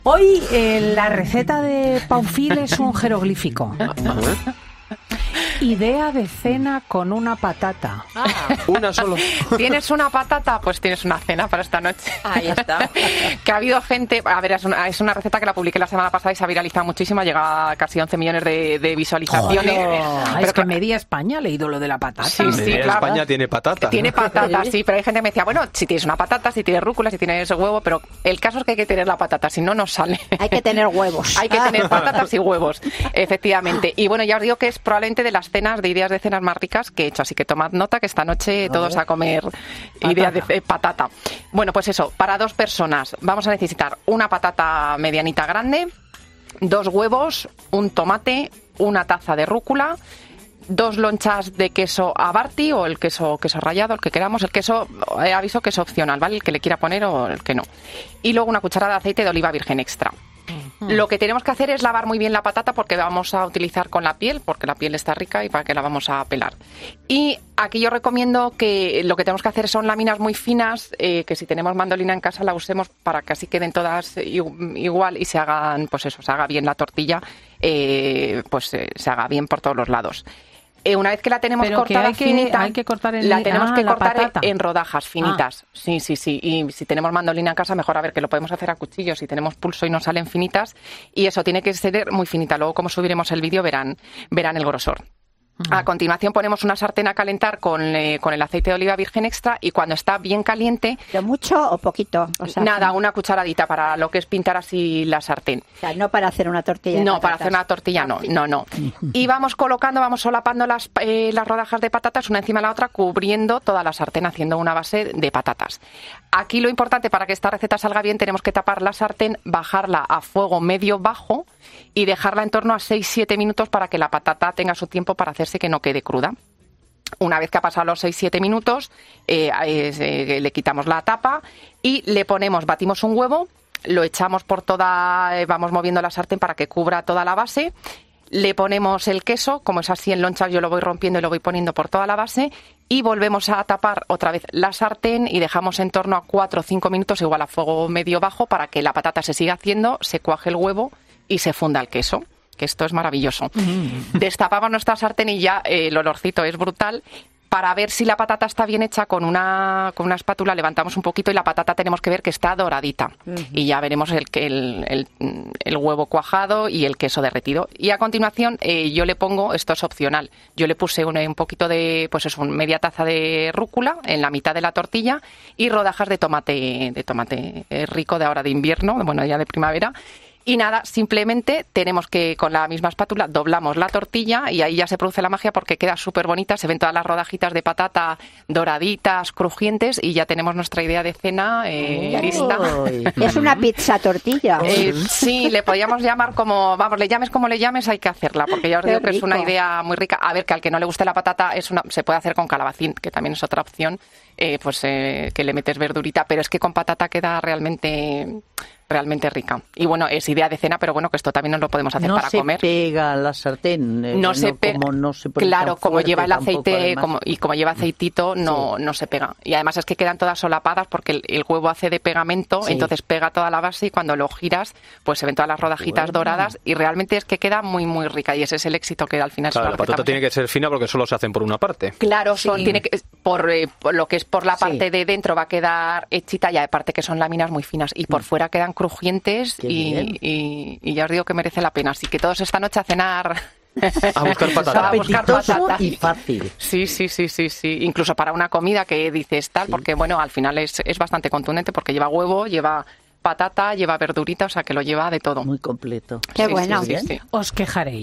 Hoy la receta de Paufil es un jeroglífico. Idea de cena con una patata. Una solo. ¿Tienes una patata? Pues tienes una cena para esta noche. Ahí está. Que ha habido gente... A ver, es una receta que la publiqué la semana pasada y se ha viralizado muchísimo. Llega a casi 11 millones de visualizaciones. Pero es que media España ha leído lo de la patata. Sí, claro. España tiene patata. Tiene patata, sí, pero hay gente que me decía, bueno, si tienes una patata, si tienes rúcula, si tienes huevo, pero el caso es que hay que tener la patata, si no, no sale. Hay que tener huevos. Hay que tener patatas y huevos, efectivamente. Y bueno, ya os digo que es probablemente de las cenas, de ideas de cenas más ricas que he hecho, así que tomad nota que esta noche todos a comer ideas de patata. Bueno, pues eso, para 2 personas vamos a necesitar una patata medianita grande, 2 huevos, un tomate, una taza de rúcula, 2 lonchas de queso Abarty o el queso rallado, el que queramos. El queso, aviso que es opcional, ¿vale? El que le quiera poner o el que no. Y luego una cucharada de aceite de oliva virgen extra. Lo que tenemos que hacer es lavar muy bien la patata porque vamos a utilizar con la piel, porque la piel está rica y para que la vamos a pelar. Y aquí yo recomiendo que lo que tenemos que hacer son láminas muy finas, que si tenemos mandolina en casa la usemos para que así queden todas igual y se hagan, pues eso, se haga bien la tortilla, se haga bien por todos los lados. Una vez que la tenemos cortada finita, hay que cortar la tenemos que cortar patata en rodajas finitas. Sí. Y si tenemos mandolina en casa, mejor a ver que lo podemos hacer a cuchillo. Si tenemos pulso y no salen finitas. Y eso tiene que ser muy finita. Luego, como subiremos el vídeo, verán el grosor. A continuación ponemos una sartén a calentar con el aceite de oliva virgen extra y cuando está bien caliente... ¿De mucho o poquito? O sea, nada, una cucharadita para lo que es pintar así la sartén. O sea, no para hacer una tortilla. No, para hacer una tortilla no. Y vamos solapando las rodajas de patatas una encima de la otra, cubriendo toda la sartén, haciendo una base de patatas. Aquí lo importante para que esta receta salga bien, tenemos que tapar la sartén, bajarla a fuego medio-bajo y dejarla en torno a 6-7 minutos para que la patata tenga su tiempo para hacerse que no quede cruda. Una vez que ha pasado los 6-7 minutos, le quitamos la tapa y batimos un huevo, lo echamos por vamos moviendo la sartén para que cubra toda la base. Le ponemos el queso, como es así en lonchas, yo lo voy rompiendo y lo voy poniendo por toda la base y volvemos a tapar otra vez la sartén y dejamos en torno a 4 o 5 minutos, igual a fuego medio bajo, para que la patata se siga haciendo, se cuaje el huevo y se funda el queso. Que esto es maravilloso. Destapamos nuestra sartén y ya el olorcito es brutal. Para ver si la patata está bien hecha, con una espátula levantamos un poquito y la patata tenemos que ver que está doradita. Y ya veremos el huevo cuajado y el queso derretido. Y a continuación yo le pongo, esto es opcional, yo le puse un poquito de, pues eso, media taza de rúcula en la mitad de la tortilla y rodajas de tomate rico de ahora de invierno, bueno, ya de primavera. Y nada, simplemente tenemos que, con la misma espátula, doblamos la tortilla y ahí ya se produce la magia porque queda súper bonita, se ven todas las rodajitas de patata doraditas, crujientes y ya tenemos nuestra idea de cena lista. Es una pizza tortilla. Sí, le podríamos llamar le llames como le llames, hay que hacerla, porque ya os digo que es una idea muy rica. A ver, que al que no le guste la patata, se puede hacer con calabacín, que también es otra opción, que le metes verdurita, pero es que con patata queda realmente rica. Y bueno, es idea de cena, pero bueno, que esto también nos lo podemos hacer para comer. No se pega la sartén. No se pega. Claro, como lleva el aceite como lleva aceitito, no se pega. Y además es que quedan todas solapadas porque el huevo hace de pegamento, entonces pega toda la base y cuando lo giras, pues se ven todas las rodajitas doradas y realmente es que queda muy, muy rica y ese es el éxito que da al final. Claro, la patata tiene que ser fina porque solo se hacen por una parte. Claro, tiene que, por lo que es por la parte de dentro va a quedar hechita y aparte que son láminas muy finas y por fuera quedan crujientes y ya os digo que merece la pena. Así que todos esta noche a cenar... A buscar patata. A buscar patata. Y fácil. Sí. Incluso para una comida que dices tal, porque bueno, al final es bastante contundente porque lleva huevo, lleva patata, lleva verdurita, o sea que lo lleva de todo. Muy completo. Qué bueno. Sí. Os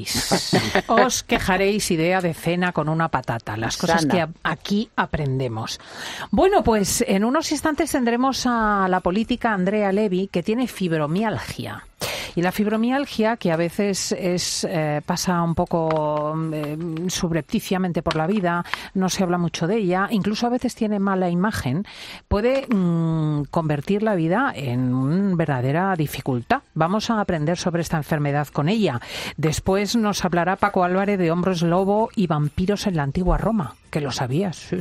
quejaréis idea de cena con una patata, las cosas que aquí aprendemos. Bueno, pues en unos instantes tendremos a la política Andrea Levy, que tiene fibromialgia. Y la fibromialgia, que a veces pasa un poco subrepticiamente por la vida, no se habla mucho de ella, incluso a veces tiene mala imagen, puede convertir la vida en una verdadera dificultad. Vamos a aprender sobre esta enfermedad con ella. Después nos hablará Paco Álvarez de hombres lobo y vampiros en la antigua Roma. Que lo sabías. Sí.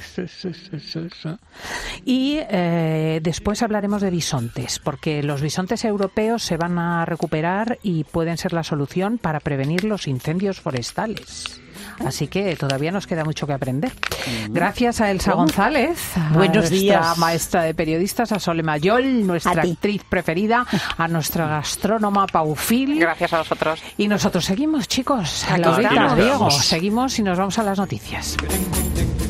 Y después hablaremos de bisontes, porque los bisontes europeos se van a recuperar y pueden ser la solución para prevenir los incendios forestales. Así que todavía nos queda mucho que aprender. Gracias a Elsa González, buenos días, nuestra maestra de periodistas, a Sole Mayol, nuestra actriz preferida, a nuestra gastrónoma Paufil. Gracias a vosotros. Y nosotros seguimos, chicos. Laurita, Diego, seguimos y nos vamos a las noticias.